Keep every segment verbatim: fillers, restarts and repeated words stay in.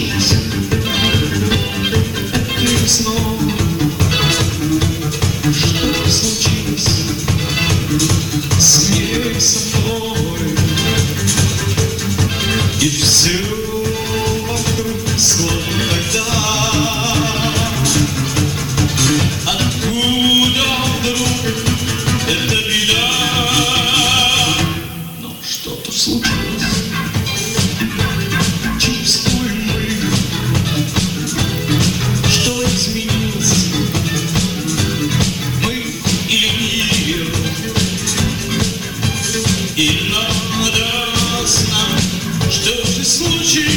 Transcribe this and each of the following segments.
случилось этой весной? Что случилось с ней, со мной? И все вокруг словно тогда. Откуда вдруг эта беда? Но что-то случилось. Чувствуем мы, что изменилось. Мы или мир. И надо знать, что же случилось.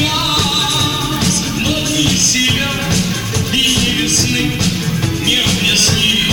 Но ни себя и ни весны не объяснить.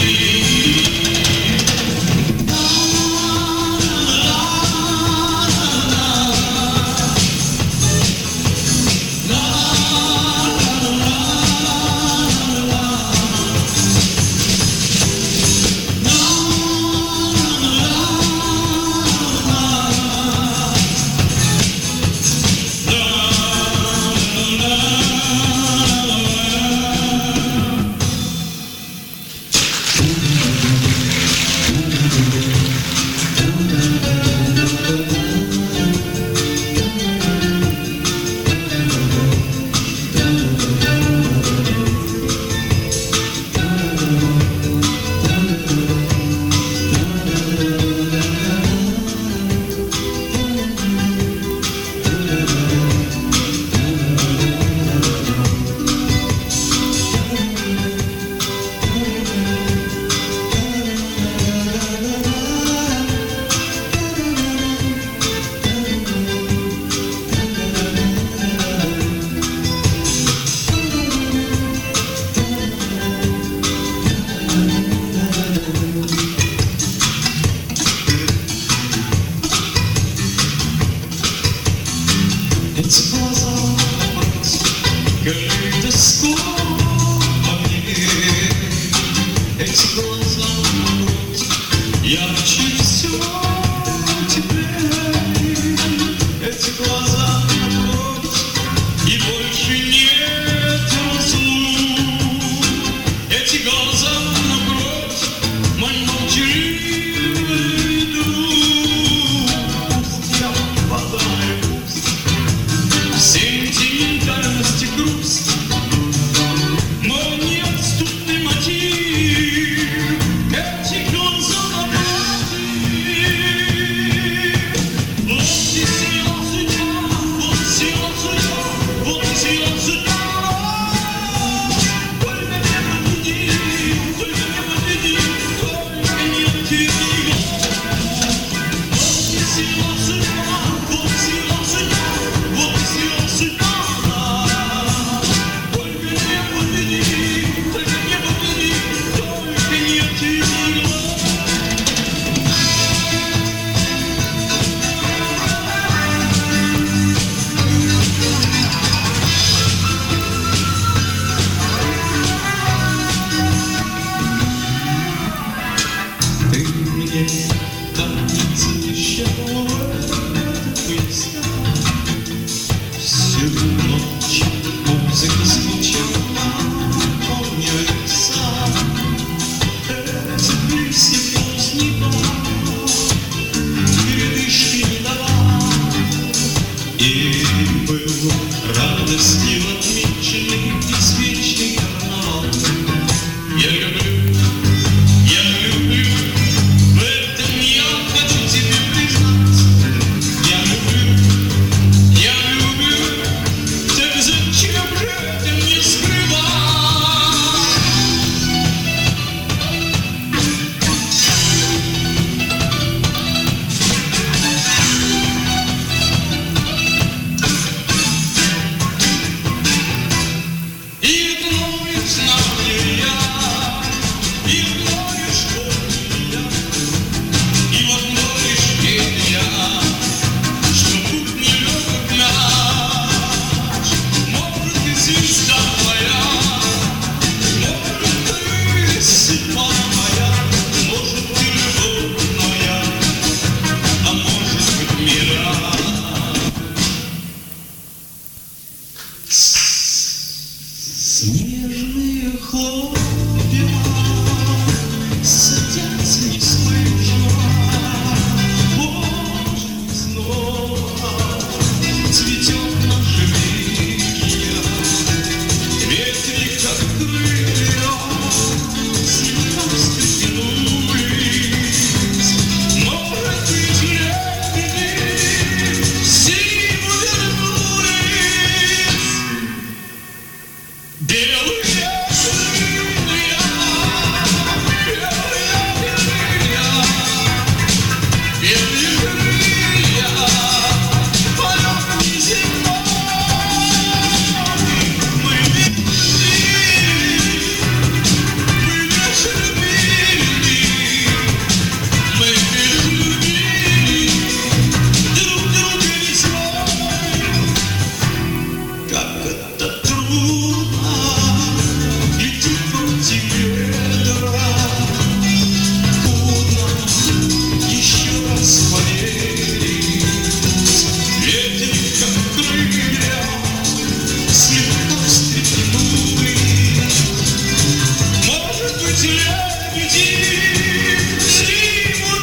Эти глаза, калейдоскоп огней. Эти глаза, ярче все теплее. Эти глаза, и больше нет разлук. Эти глаза, напротив, мой молчаливый друг. Пусть я попадаю сентиментальность и грусть, но неотступный мотив. Эти глаза напротив. Вот и сила судьба, вот сила судьба, вот сила судьба. Только не победи, только не победи, только не отверни. Вот и сила судьба, вот сила судьба, вот сила судьба. Ты мне так не завещала песня. Всю ночь музыка звучала, помню лица. Эти песни позднего передышки не давал. И был радостью отмеченный извечный карнавал. Я люблю, я люблю, в этом я хочу тебе признаться. Я люблю, я люблю, так зачем же это мне скрывать? Снежные хлопья садятся неслышно. Может, снова цветет наша линия. Ветви, как крылья, слегка встрепенулись. Может быть, лебеди зиму вернулись. Белые крылья, белые крылья, белые крылья, полет неземной. Мы любили, мы вечно любили, мы вечно любили друг друга весной. Как это трудно летит против ветра. Трудно еще раз поверить. Ветви, как крылья, слегка встрепенулись. Может быть, лебеди зиму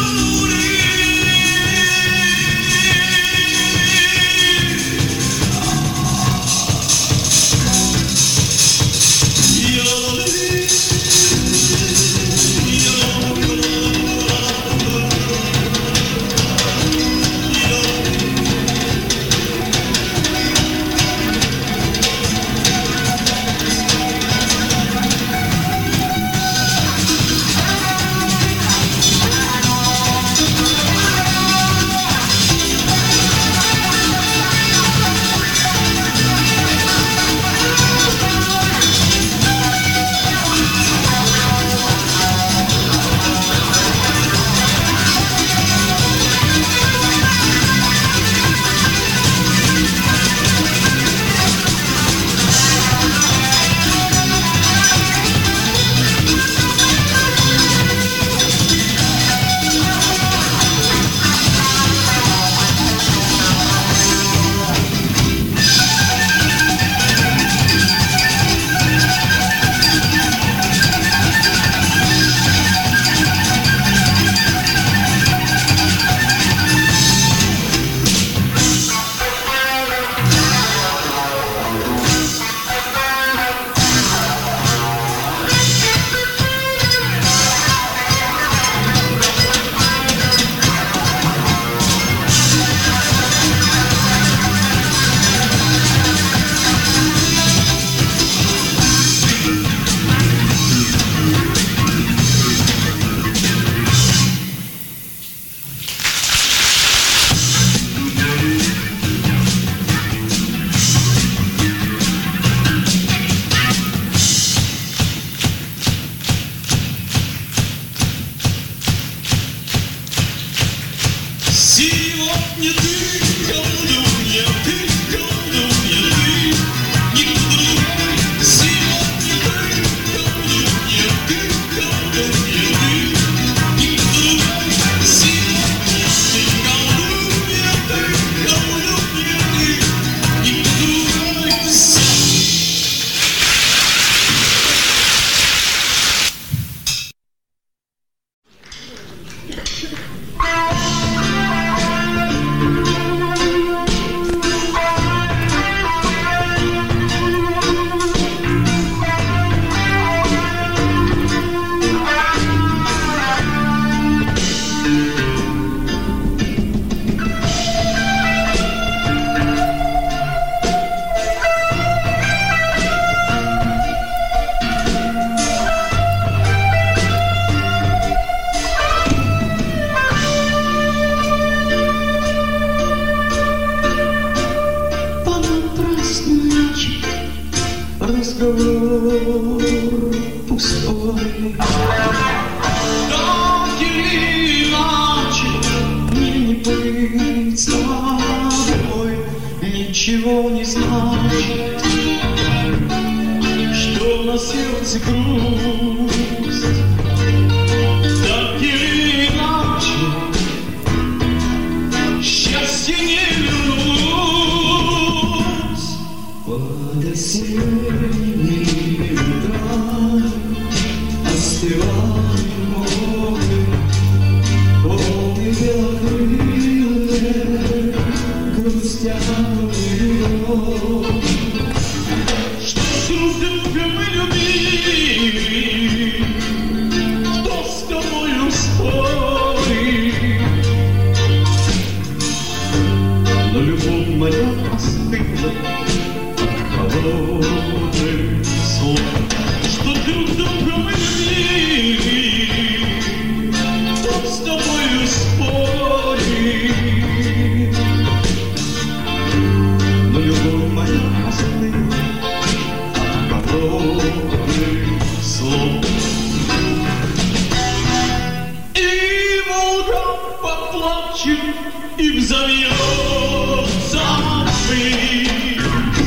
Сегодня ты колдунья, ты колдунья, ты никто другой. Сегодня ты колдунья, ты колдунья, ты никто другой. Сегодня ты колдунья, ты колдунья, ты никто другой. Разговор пустой. Так или иначе мне не быть с тобой. Ничего не значит, что на сердце грусть. Так или иначе счастье не вернуть. Под осенними ветрами остывает море, волны белокрылые грустят вдвоем. Что друг друга мы любили, кто с тобою спорит, но любовь моя остыла от холодных слов. Что друг друга мы любили, кто с тобою спорит, но любовь моя остыла от холодных слов. И волга поплачет, и взовьется пыль.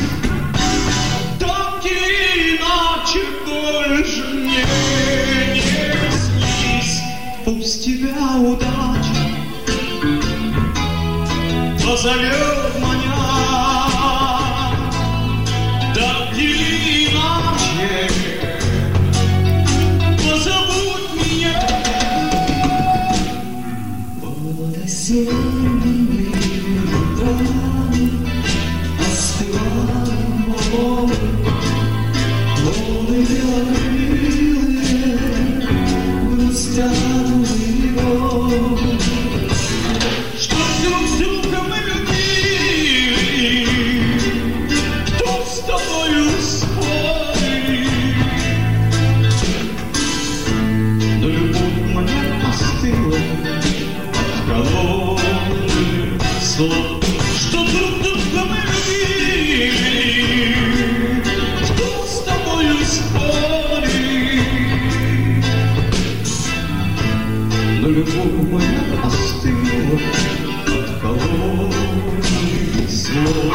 Так или иначе больше мне не снись. Пусть тебя удача позовет меня. Так или иначе позовут меня. Под осенними ветрами остывает море, волны белокрылые грустят вдвоем. Что друг друга мы любили, кто с тобою спорит, но любовь моя остыла от холодных слов. Что друг друга мы любили, кто с тобою спорит, но любовь моя остыла от холодных слов.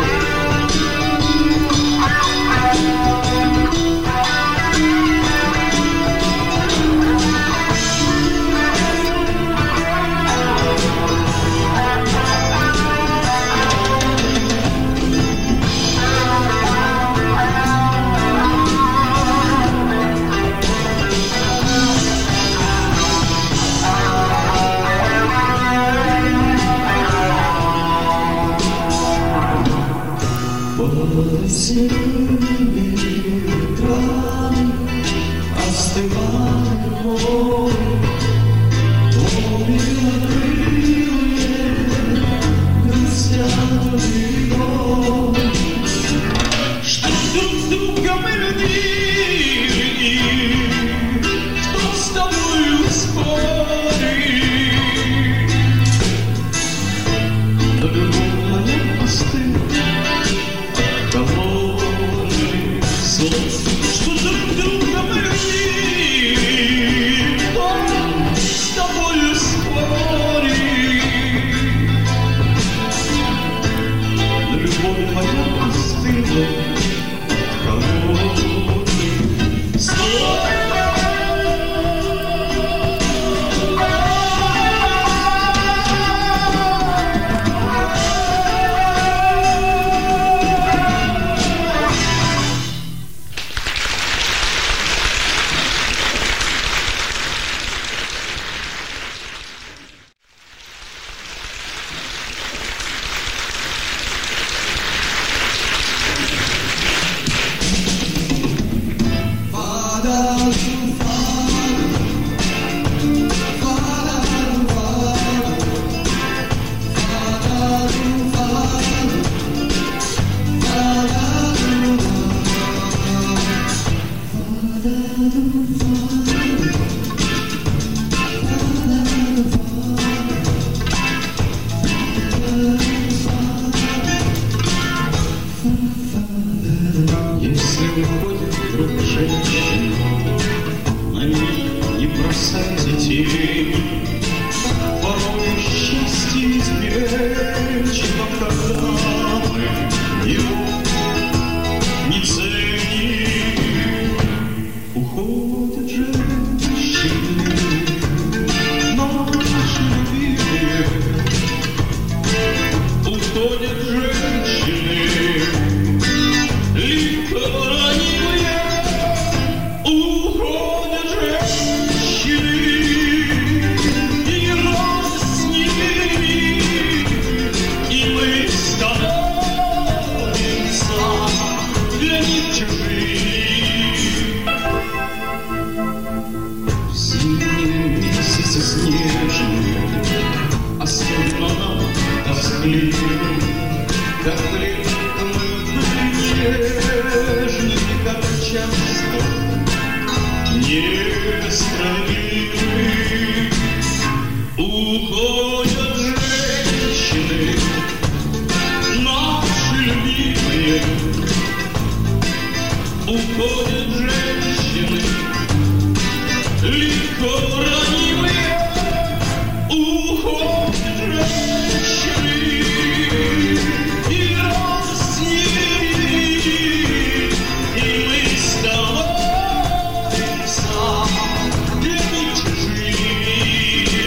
Под осенними ветрами остывает море, волны белокрылые грустят вдвоем. Что друг друга мы любили, кто с тобою спорит, но любовь моя остыла холодных слов. Что друг друга мы любили, кто с тобою спорит, но любовь моя остыла от холодных слов. Если уходит вдруг женщина, на ней не бросайте тени. Порой счастье избежно, когда мы его не ценим. Уходят женщины, наши любимые. Уходят женщины, они чужие. В зимние месяцы снежные, особенно тоскливые, как летом мы нежны, как часто несправедливы. Уходят женщины, наши любимые. Уходят женщины, легко ранимые. Уходят женщины, и рядом с ними, и мы с тобой для них чужие.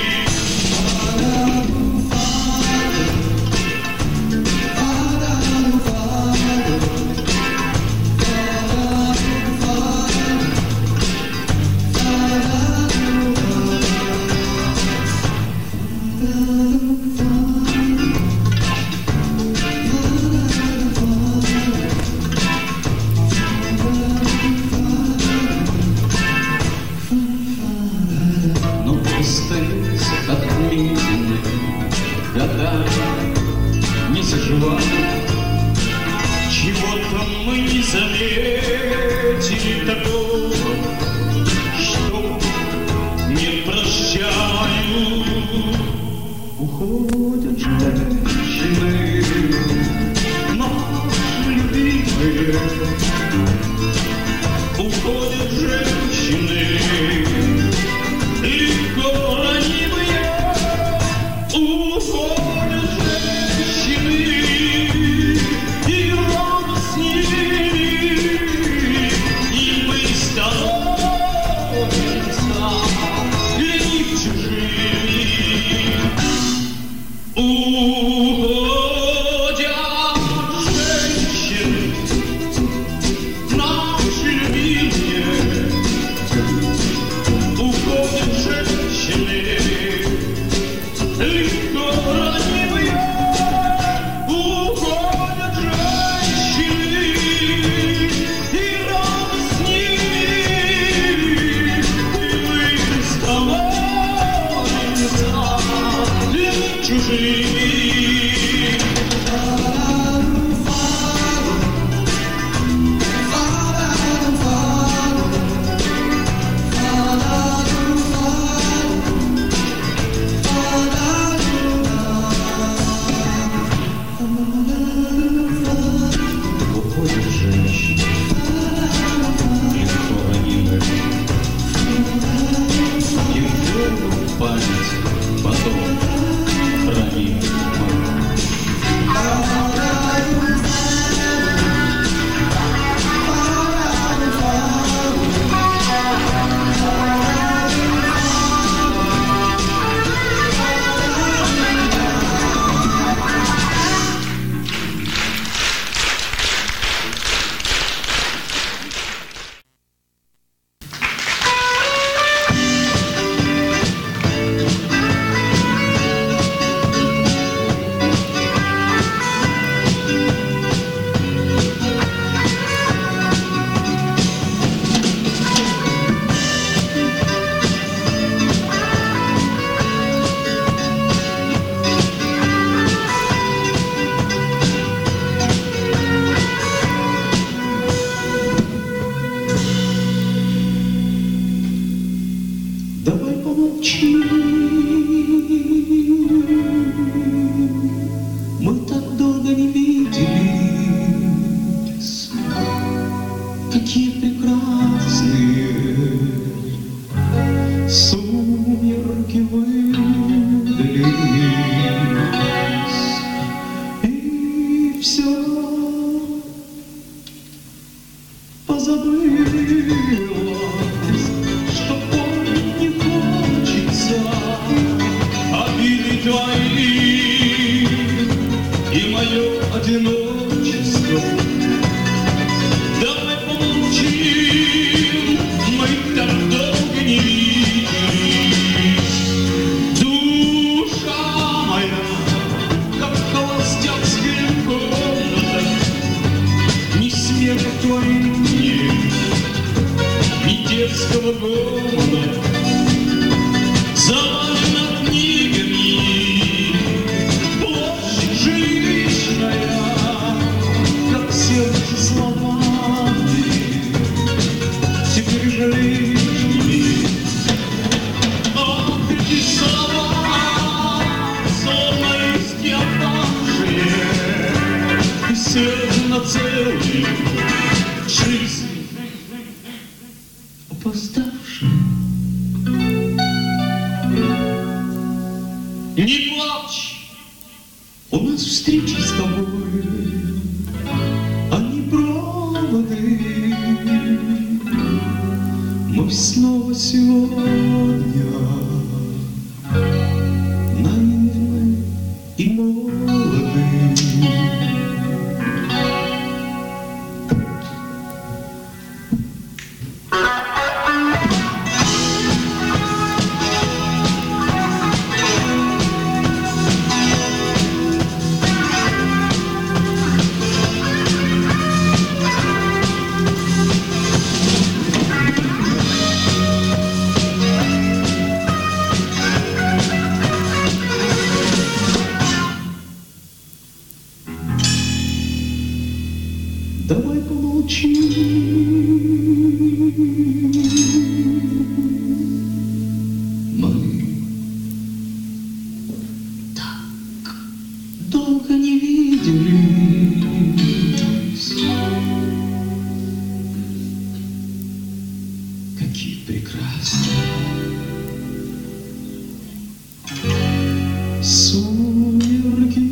Но остаются отметины, года не заживают. Чего-то мы не заметили такого, что не прощают. Уходят женщины, наши любимые. Уходят женщины, легко ранимые. Уходят женщины, и рядом с ними, и мы с тобой для них чужие. Уходят женщины, наши любимые. Уходят женщины, легко ранимые. Уходят женщины, и рядом с ними, и мы с тобой для них чужие. Уходят женщины, легко ранимые. Им верну память потом храним мы. Давай помолчим, мы так долго не виделись, какие прекрасные сумерки выдались, и все позабылось, что помнить не хочется обиды твои и мое одиночество. Давай помолчим, мы так долго не виделись. Душа моя, как в холостяцких комнатах, не смей света в твоих нет ни детского гомона, завалена книгами площадь жилищная, как сердце словами теперь жалеешь ими. Ох, эти слова, словно иски опавшие, и сердце на целую жизнь опоздавшие. Не плачь, у нас встречи с тобой, они проводы. Мы снова сегодня наивны и молоды. Давай помолчим, мы так долго не виделись. Какие прекрасные сумерки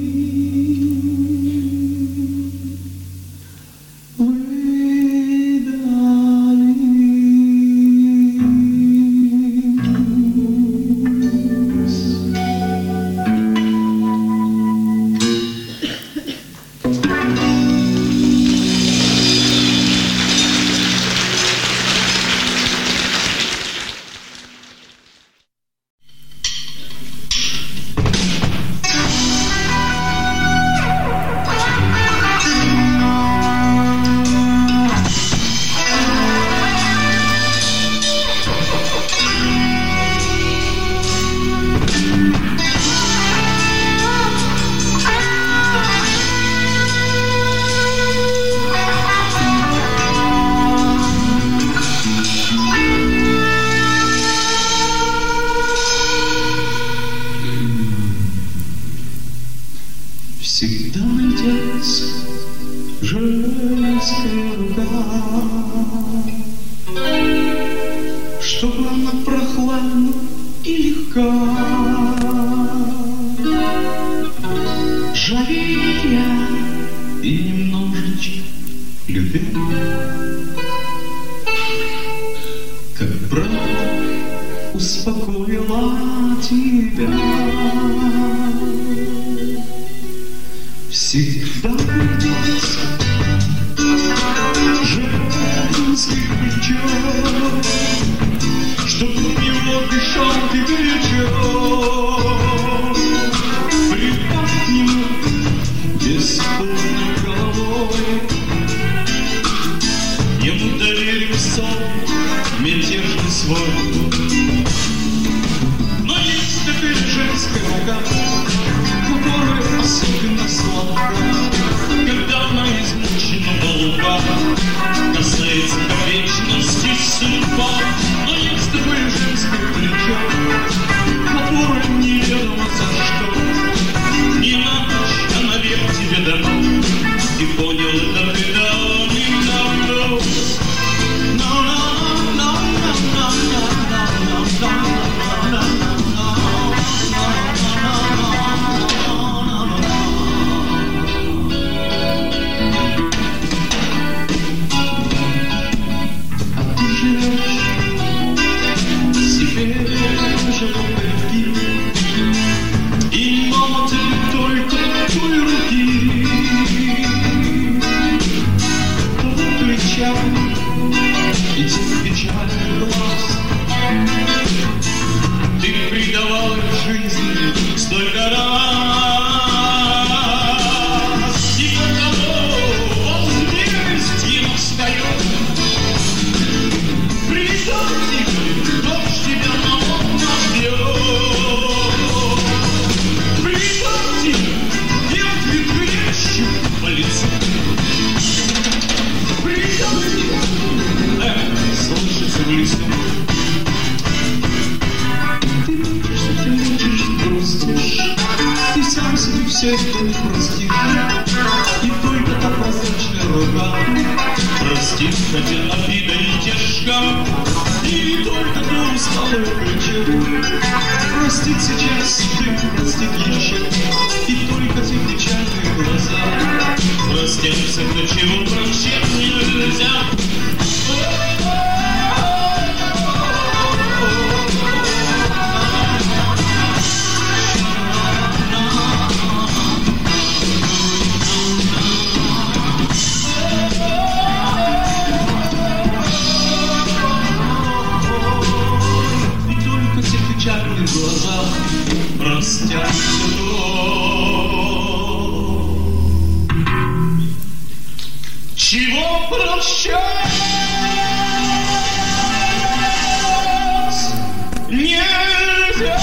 всегда найдется женская рука, чтобы она прохладна и легка, жалея и немножечко любя, как брат успокоила тебя. Всегда найдется женский плечо, чтоб в него дышал ты горячо. Припав к нему бесполной головой, ему доверим сон мятежный свой. Но есть такая женская рука, которая особенно сладка, когда она измучена волка, касается до вечности судьба. Но есть такое женское плечо, которое неведомо за что, не на ночь, а навек тебе дано, и понял это ты давным-давно. И мама тебе только твоей руки, твоего плеча и тех печальных глаз. Ты предавал жизни столько раз, и потому возмездием простит, хотя обида и тяжка, и только для усталой плеча. Простит сейчас, ты простит еще, и только те печальные глаза. Простимся, для чего прощать нельзя. Глаза простят чего прощать нельзя.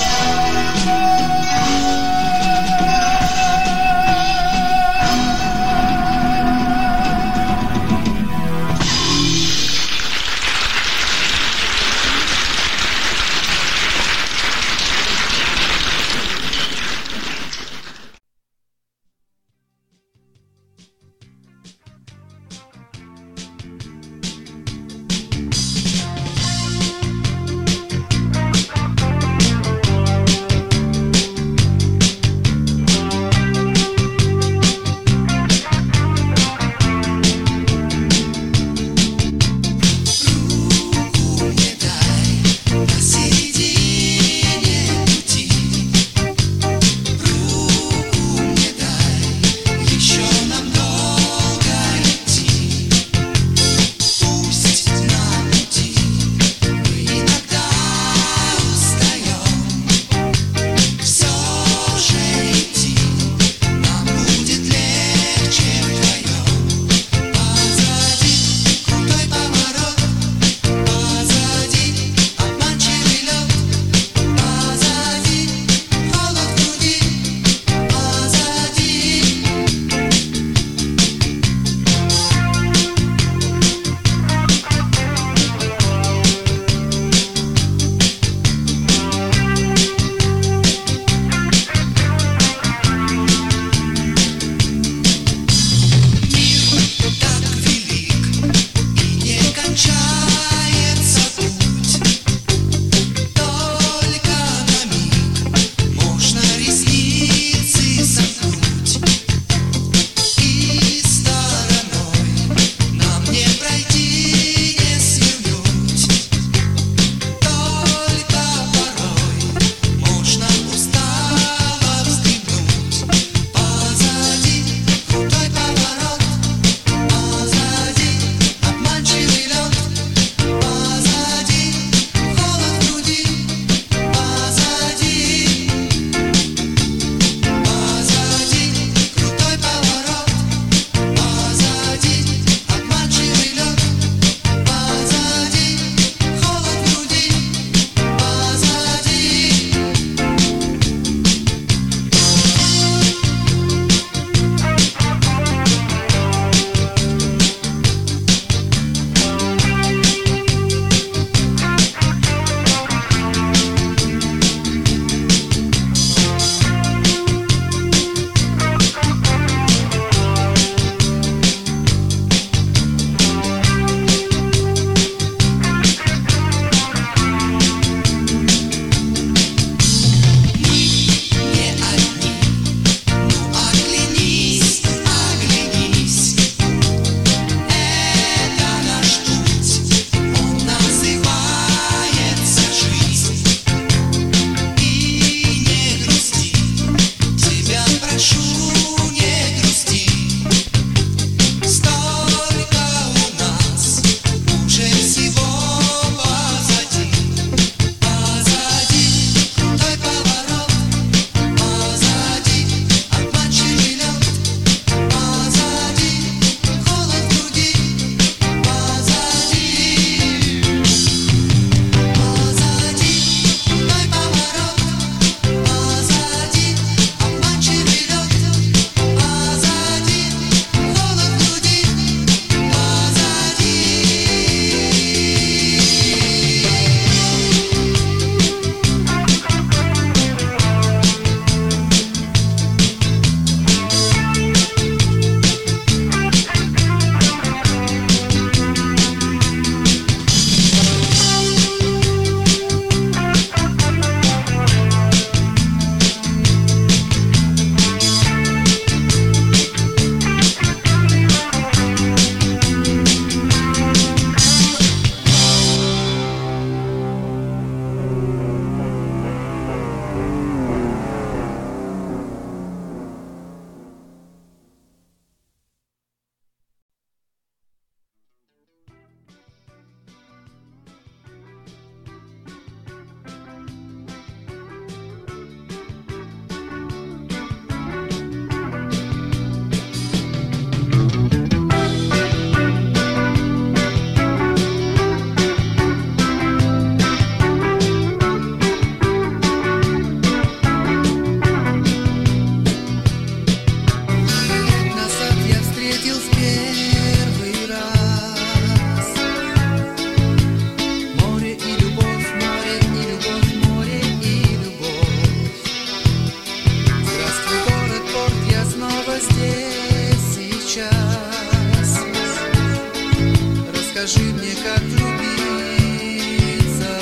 Скажи мне, как влюбиться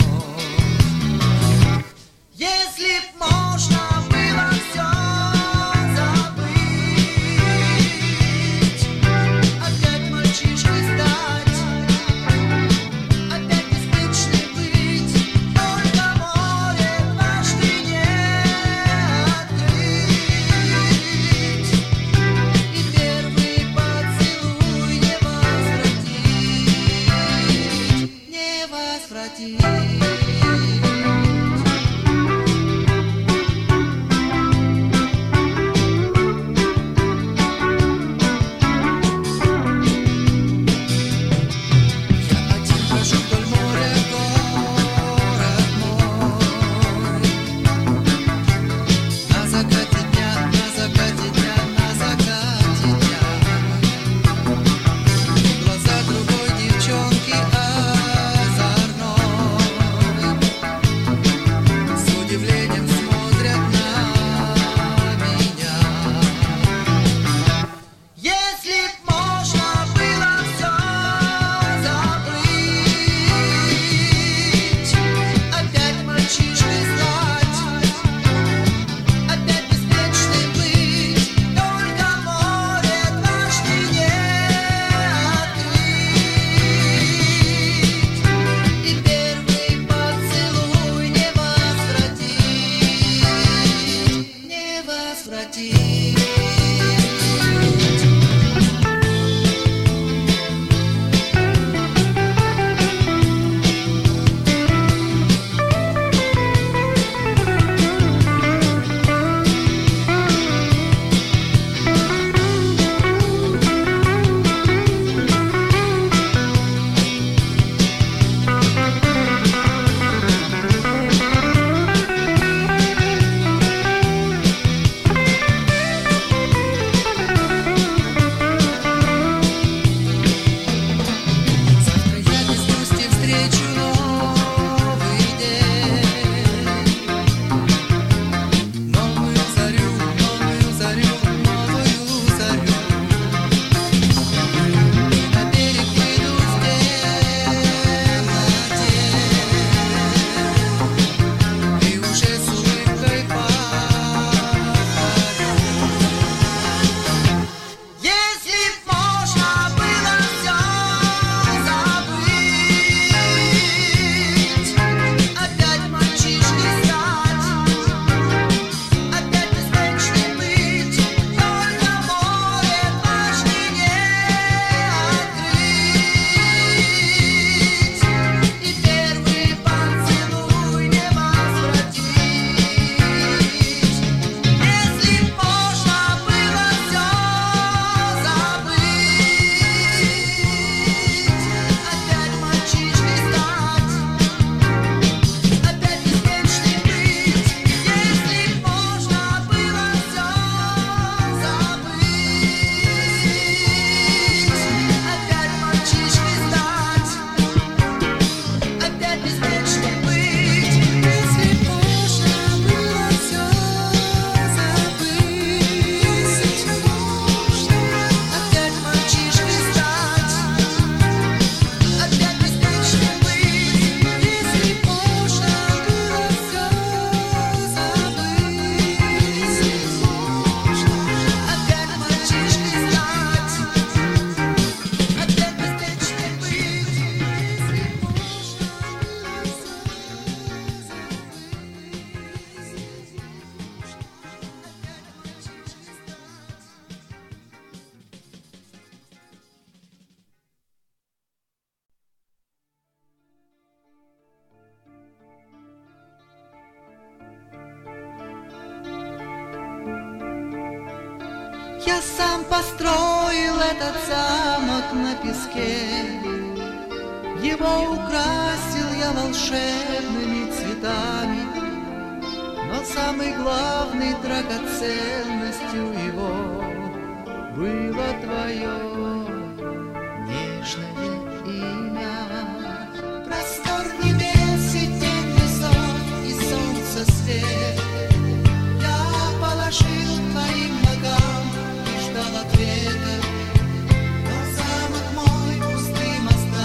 вновь. Если б можно было все забыть, опять мальчишкой стать, опять беспечной быть, только море дважды не открыть, и первый поцелуй не возвратить, не возвратить. Я сам построил этот замок на песке, его украсил я волшебными цветами, но самой главной драгоценностью его было твое нежное имя. Простор небес и тень высот и солнце свет я положил твоим ногам и ждал ответа, но замок мой пустым остался.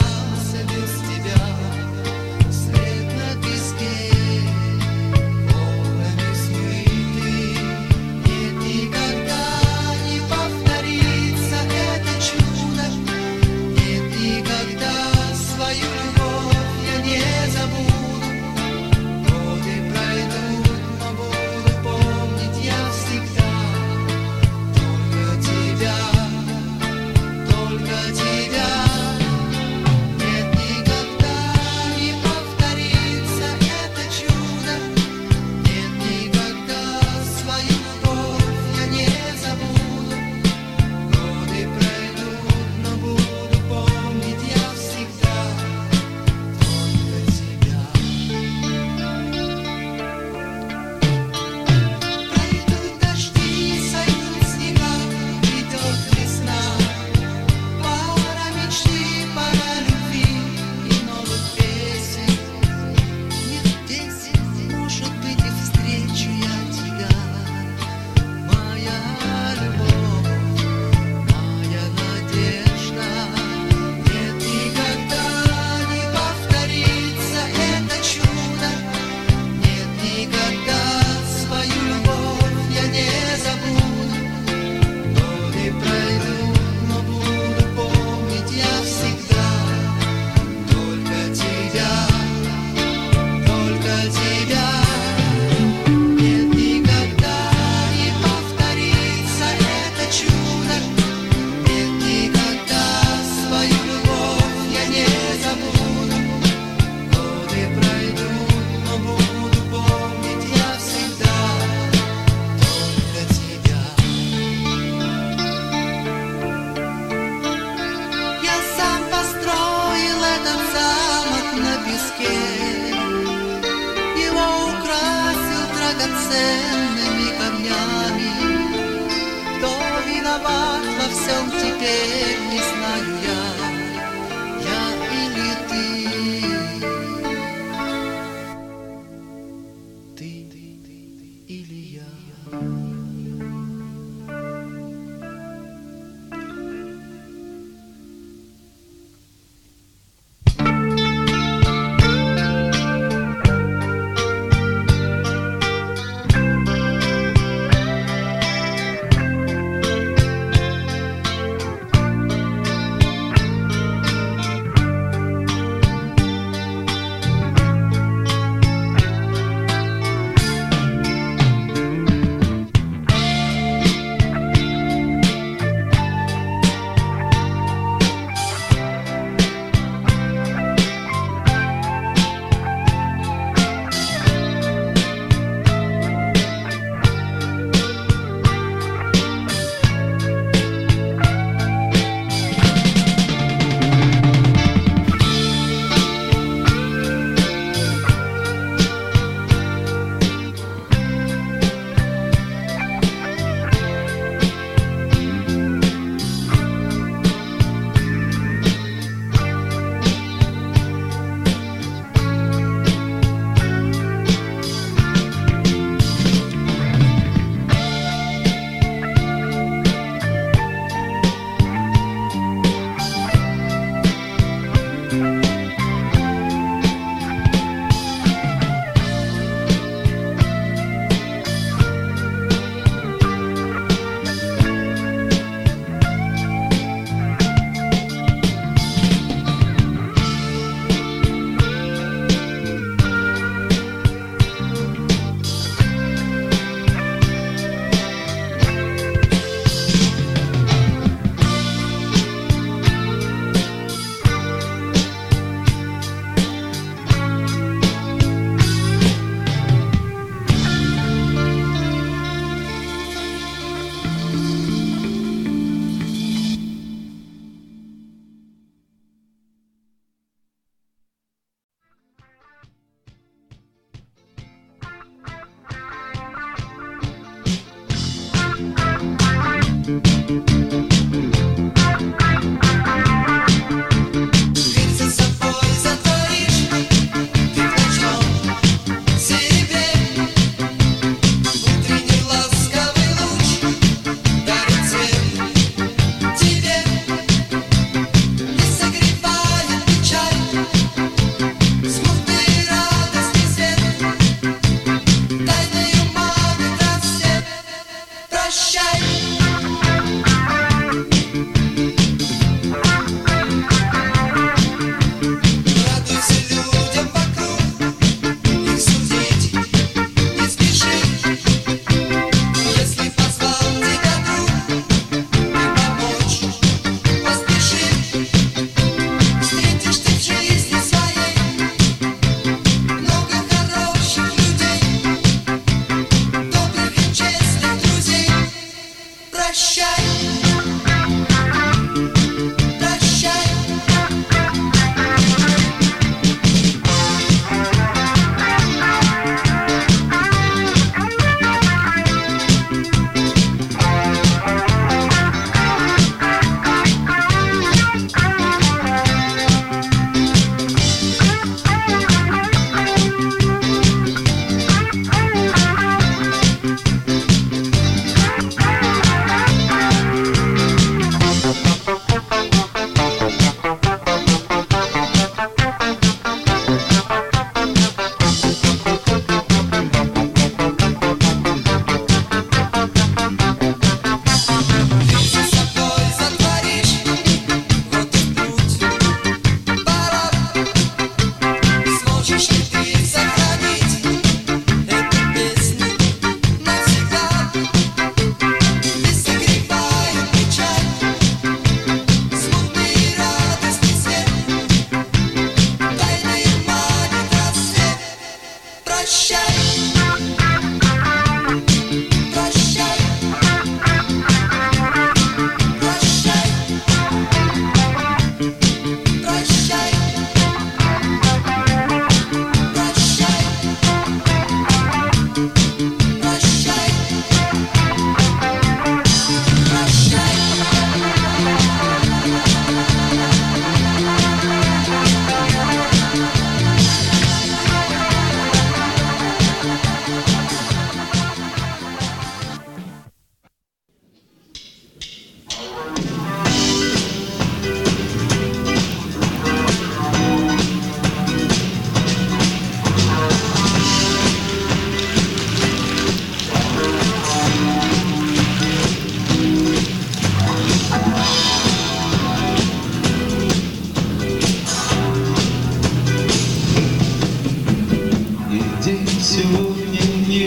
сегодня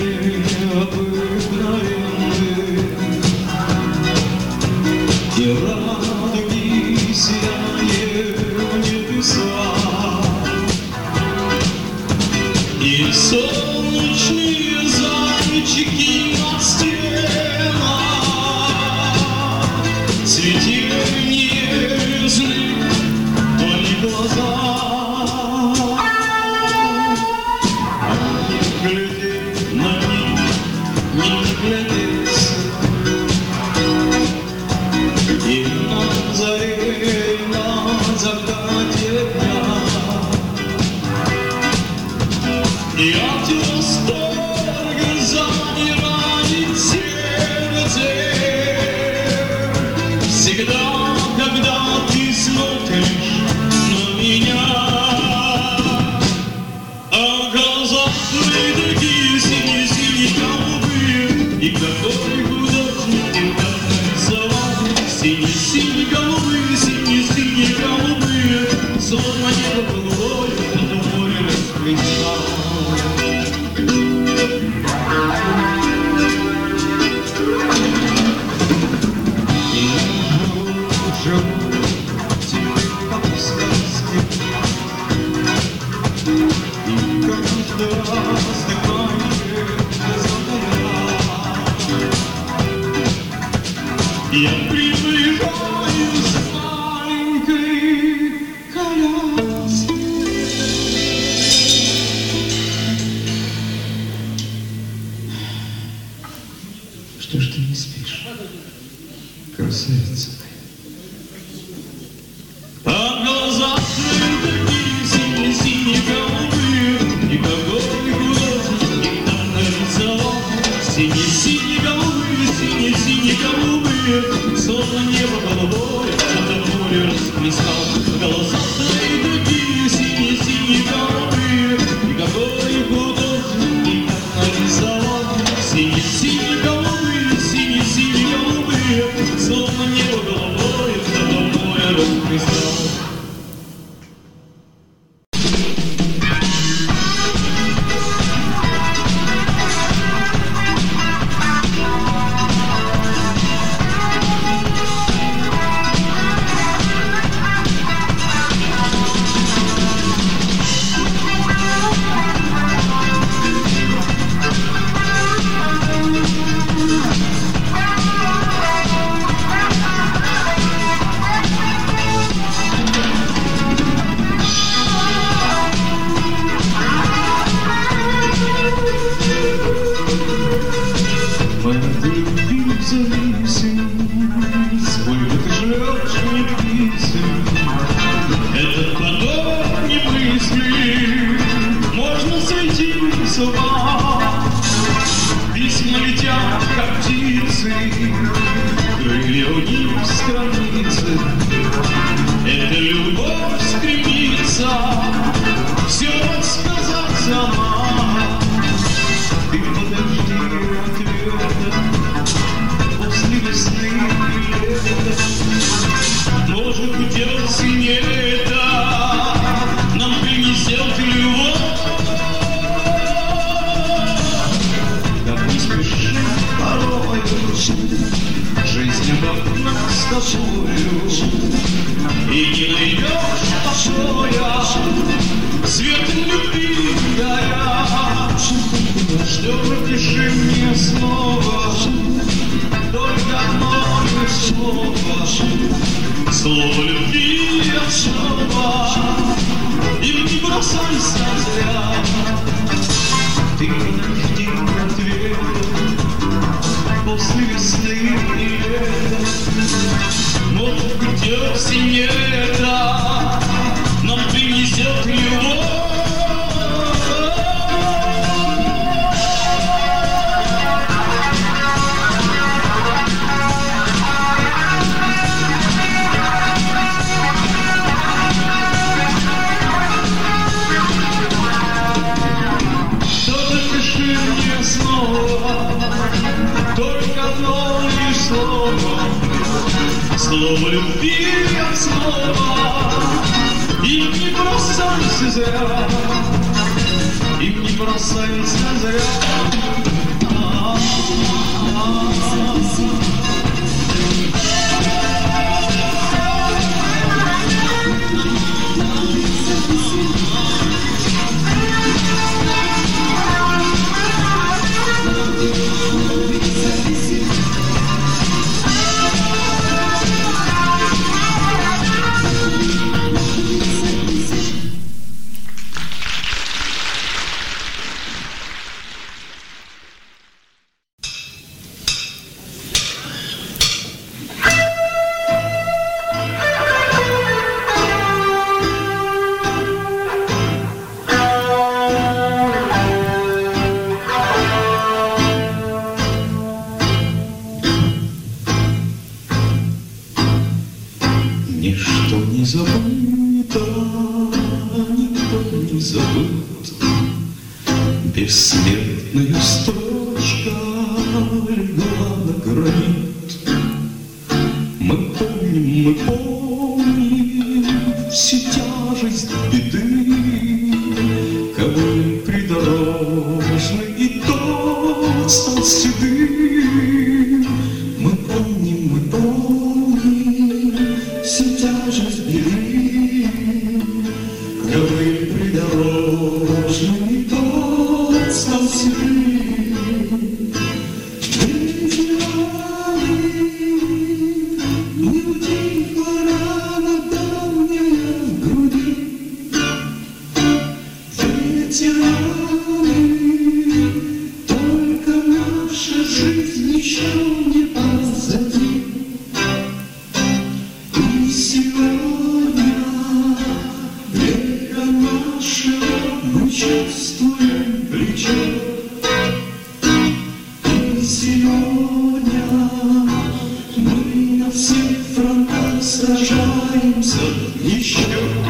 необыкновенный, и радуги сияние небеса, и солнечные зайчики на стенах светили нежные твои глаза. И на заре, на закате дня, и от восторга замирает сердце. Всегда, когда ты смотришь на меня, а глаза твои такие синие-синие голубые, и какой художник ты так нарисовал. Синие-синие голубые, синие-синие голубые, словно небо голубое, над море расплескал. И живу, живу тебе как в сказке, и каждый раз дыхание затая. Я приближаюсь с маленькой коляской. Что ж ты не спишь, красавица? А глаза твои такие синие-синие голубые, и какой художник их там нарисовал. Синие-синие голубые, синие-синие голубые, словно небо голубое, над море расплескал. Глаза твои такие синие-синие голубые, и какой художник их так нарисовал. Синие-синие голубые, синие-синие голубые, словно небо голубое, над море расплескал. Этот поток немыслим, можно сойти с ума. Письма летят, как птицы, крылья у них страницы. Эта любовь стремится все рассказать сама. Ты подожди ответа после весны и лета. Может быть, осень это нам принесет любовь. Так не спеши порой, жизнь обратно с тобою, и не найдешь покоя, светом любви горя. Что напиши мне снова, только одно слово, слово любви от слова, и не бросайся зря. Ты подожди ответа после весны и лета. Может быть, осень это нам принесет любовь. Только одно лишь слово, слово любви от слова, и не бросайся зря. им не бросается зря. Ничто не забыто, никто не забыт. Бессмертная строчка легла на гранит. Мы помним, мы помним всю тяжесть беды, ковыль придорожный, и тот стал седым. Мы помним, мы помним всю тяжесть беды, ковыль придорожный, и тот стал седым. Не утихла рана давняя в груди, ветераны, только наша жизнь еще не позади. И сегодня века нашего мы чувствуем плечо. И сегодня мы на всех фронтах сражаемся еще.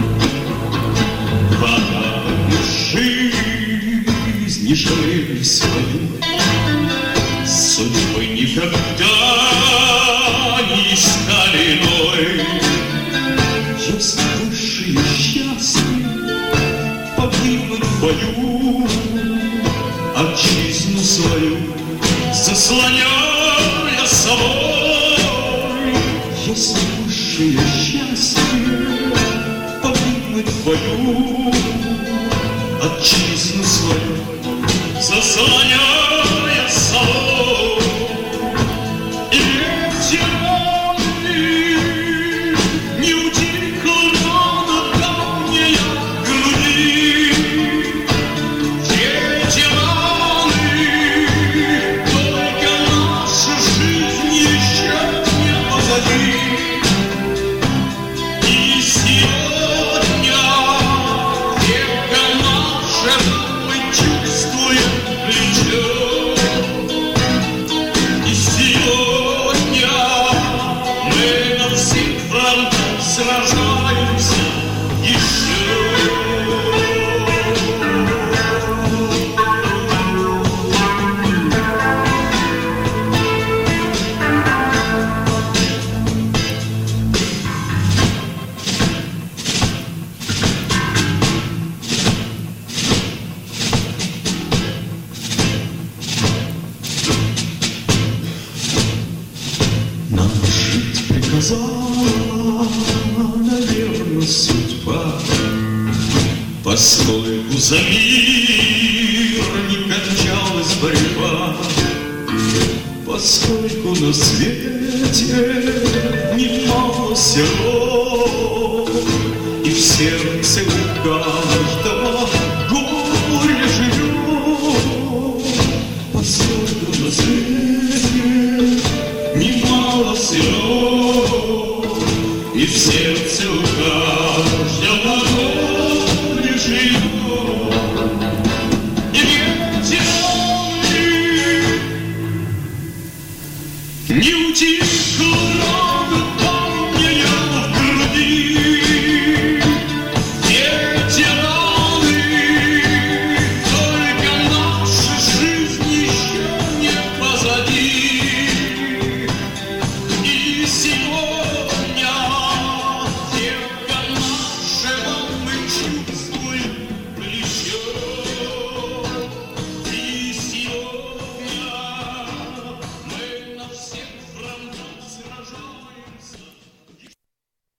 Вода жизнь не жалели свою, судьбы никогда не искали иной. Есть высшее счастье погибнуть в бою, отчизну свою заслоняя собой. Есть высшее счастье погибнуть в бою, отчизну свою заслоняя собой. И ветераны, не утихла рана давняя в груди. Ветераны, только наша жизнь еще не позади. И сегодня века нашего мы чувствуем плечо. И сегодня мы на всех фронтах сражаемся еще. Нам жить приказала, наверно, судьба, поскольку за мир не кончалась борьба, поскольку на свете немало сирот, и в сердце у каждого